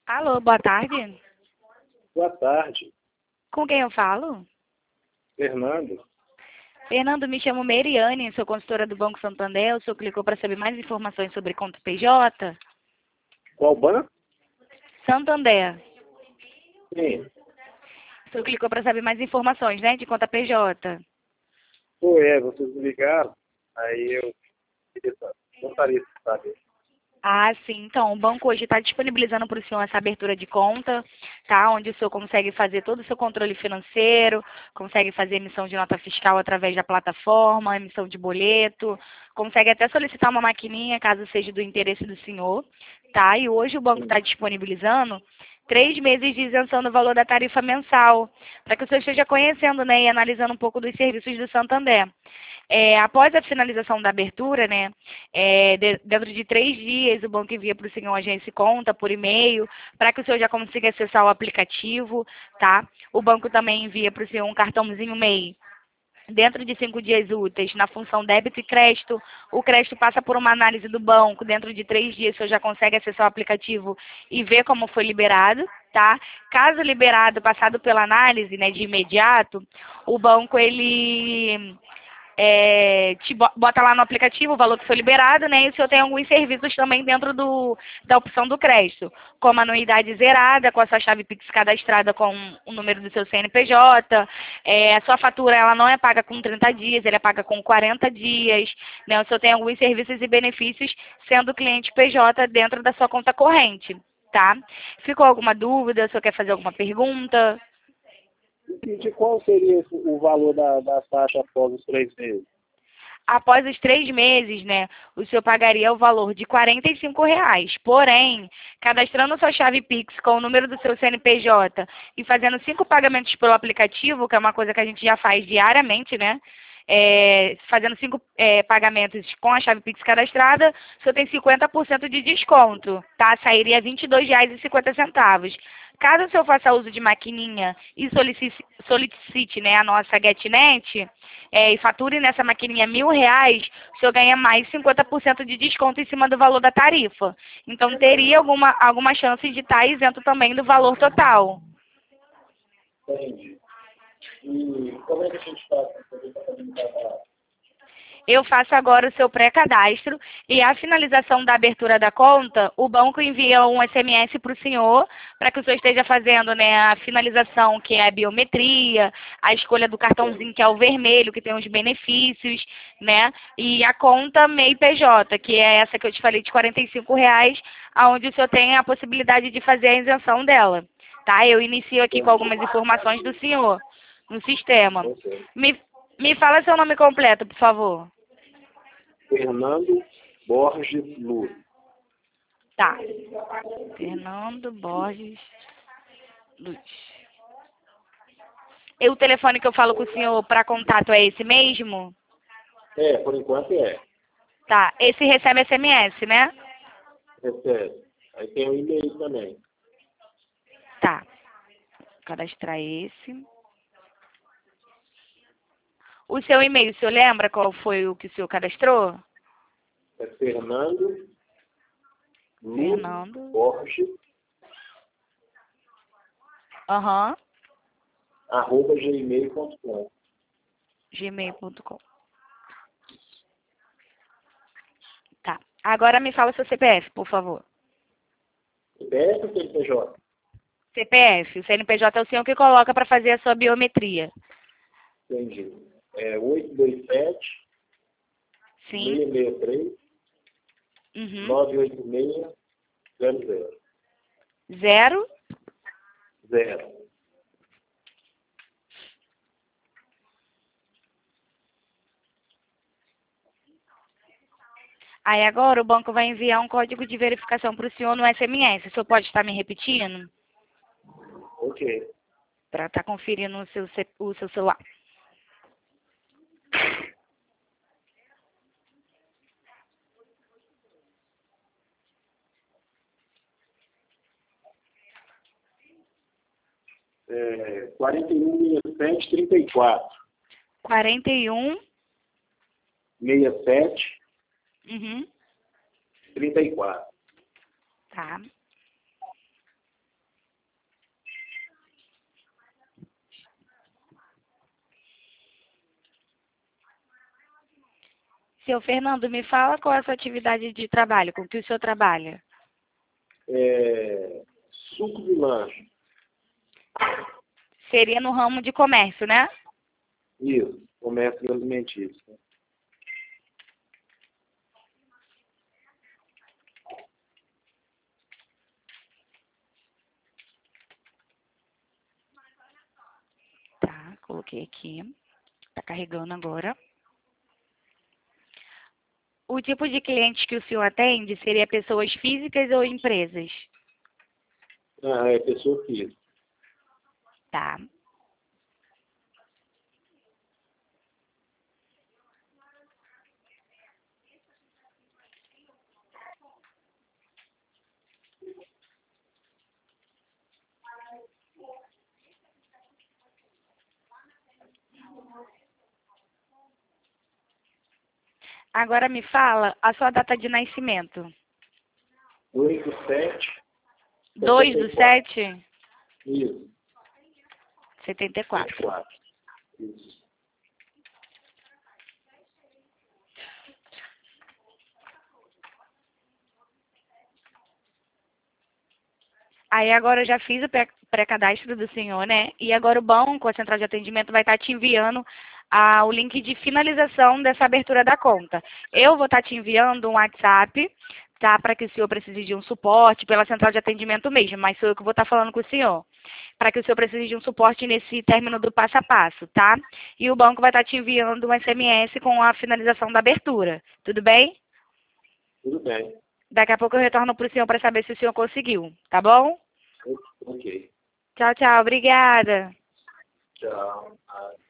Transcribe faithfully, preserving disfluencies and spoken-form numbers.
Alô, boa tarde. Boa tarde, Com quem eu falo? Fernando. Fernando, me chamo Meriane, sou consultora do Banco Santander. O senhor clicou para saber mais informações sobre conta P J? Qual banco? Santander. Sim. O senhor clicou para saber mais informações, né, de conta P J? Foi, é, vocês me ligaram, aí eu queria sa- gostaria de saber. Ah, sim. Então, o banco hoje está disponibilizando para o senhor essa abertura de conta, tá? Onde o senhor consegue fazer todo o seu controle financeiro, consegue fazer emissão de nota fiscal através da plataforma, emissão de boleto, consegue até solicitar uma maquininha, caso seja do interesse do senhor, tá? E hoje o banco Sim. está disponibilizando três meses de isenção do valor da tarifa mensal, para que o senhor esteja conhecendo, né, e analisando um pouco dos serviços do Santander. É, após a finalização da abertura, né, é, de- dentro de três dias, o banco envia para o senhor a agência conta por e-mail, para que o senhor já consiga acessar o aplicativo, tá? O banco também envia para o senhor um cartãozinho M E I. Dentro de cinco dias úteis, na função débito e crédito, o crédito passa por uma análise do banco. Dentro de três dias, o senhor já consegue acessar o aplicativo e ver como foi liberado, tá? Caso liberado, passado pela análise, né, de imediato, o banco, ele é, te bo- bota lá no aplicativo o valor que foi liberado, né? E o senhor tem alguns serviços também dentro do, da opção do crédito, como anuidade zerada, com a sua chave Pix cadastrada com o número do seu C N P J. É, a sua fatura ela não é paga com trinta dias, ela é paga com quarenta dias, né? O senhor tem alguns serviços e benefícios sendo cliente P J dentro da sua conta corrente, tá? Ficou alguma dúvida? O senhor quer fazer alguma pergunta? E de qual seria esse- o valor da, da taxa após os três meses? Após os três meses, né, o senhor pagaria o valor de quarenta e cinco reais. Porém, cadastrando sua chave Pix com o número do seu C N P J e fazendo cinco pagamentos pelo aplicativo, que é uma coisa que a gente já faz diariamente, né? É, fazendo cinco é, pagamentos com a chave Pix cadastrada, o senhor tem cinquenta por cento de desconto, tá? Sairia vinte e dois reais e cinquenta centavos. Caso o senhor faça uso de maquininha e solicite, solicite né, a nossa GetNet, é, e fature nessa maquininha mil reais, o senhor ganha mais cinquenta por cento de desconto em cima do valor da tarifa. Então, teria alguma, alguma chance de estar isento também do valor total. Entendi. E como é que a gente faz para poder estar fazendo o cadastro? Eu faço agora o seu pré-cadastro e a finalização da abertura da conta, o banco envia um S M S para o senhor, para que o senhor esteja fazendo, né, a finalização, que é a biometria, a escolha do cartãozinho, que é o vermelho, que tem os benefícios, né, e a conta M E I P J, que é essa que eu te falei de quarenta e cinco reais, onde o senhor tem a possibilidade de fazer a isenção dela. Tá? Eu inicio aqui com algumas informações do senhor no sistema. Ok. Me, me fala seu nome completo, por favor. Fernando Borges Luz. Tá. Fernando Borges Luz. E o telefone que eu falo com o senhor para contato é esse mesmo? É, por enquanto é. Tá. Esse recebe S M S, né? Recebe. Aí tem o e-mail também. Tá. Cadastrar esse. O seu e-mail, o senhor lembra qual foi o que o senhor cadastrou? É Fernando Luz Fernando. Borges, Aham. arroba gmail ponto com. gmail ponto com. Tá. Agora me fala o seu C P F, por favor. C P F ou C N P J? C P F. O C N P J é o senhor que coloca para fazer a sua biometria. Entendi. É oito dois sete, Sim. seis seis três, Uhum. nove oito seis, zero zero. Zero. Zero. Aí agora o banco vai enviar um código de verificação para o senhor no S M S. O senhor pode estar me repetindo? Ok. Para estar conferindo o seu, ce- o seu celular. É, quarenta e um, sessenta e sete, trinta e quatro. quarenta e um. sessenta e sete, Uhum. trinta e quatro. Tá. Seu Fernando, me fala qual é a sua atividade de trabalho, com que o senhor trabalha? É, suco de lanche. Seria no ramo de comércio, né? Isso, comércio alimentício. Tá, coloquei aqui. Tá carregando agora. O tipo de clientes que o senhor atende seria pessoas físicas ou empresas? Ah, é pessoa física. Tá. Agora me fala a sua data de nascimento. dois do sete. dois do sete? Isso. setenta e quatro. quatro. Isso. Aí agora eu já fiz o pré- pré-cadastro do senhor, né? E agora o banco, a central de atendimento, vai estar te enviando ah, o link de finalização dessa abertura da conta. Eu vou estar te enviando um WhatsApp, tá? Para que o senhor precise de um suporte pela central de atendimento mesmo, mas sou eu que vou estar falando com o senhor. Para que o senhor precise de um suporte nesse término do passo a passo, tá? E o banco vai estar te enviando um S M S com a finalização da abertura. Tudo bem? Tudo bem. Daqui a pouco eu retorno para o senhor para saber se o senhor conseguiu, tá bom? Ok. Tchau, tchau. Obrigada. Tchau.